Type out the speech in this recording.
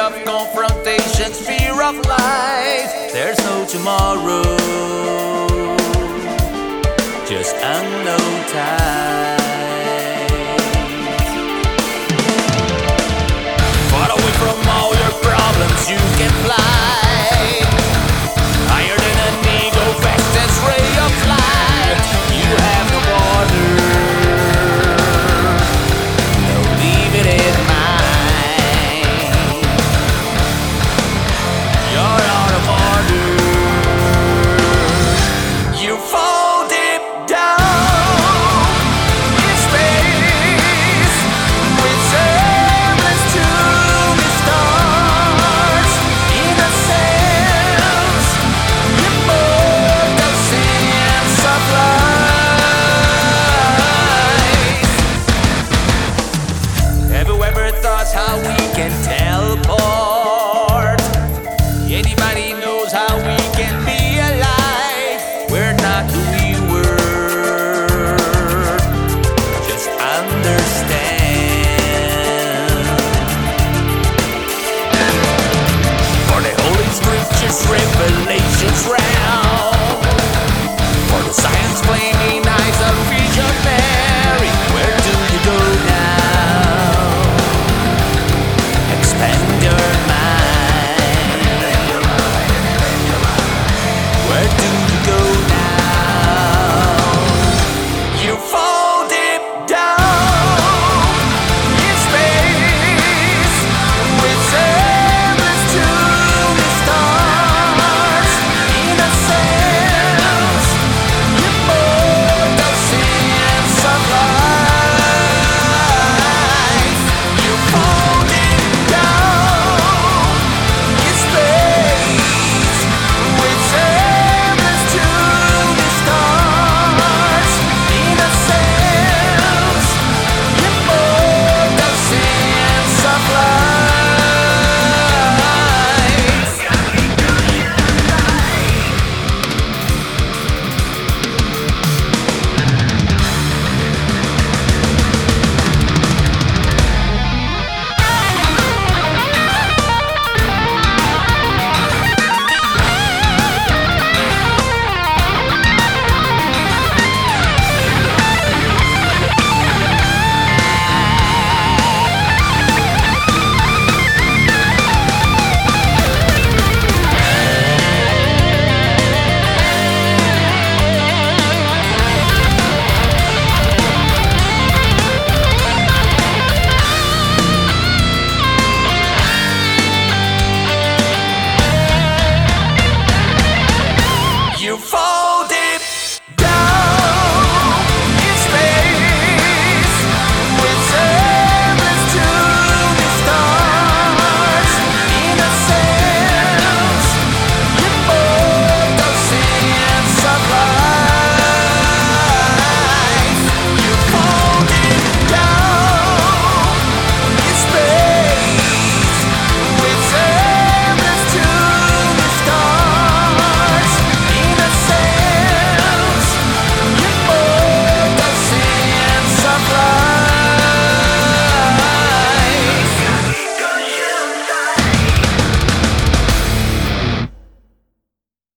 of confrontations, fear of life. There's no tomorrow, just unknown time. Far away from all your problems, you can fly higher than an eagle, fastest ray of light. You have no border, no limit in mind. You're out of order, you fall deep down in space with aimless to the stars. In a sense, immortal sense of life. Have you ever thought how we can take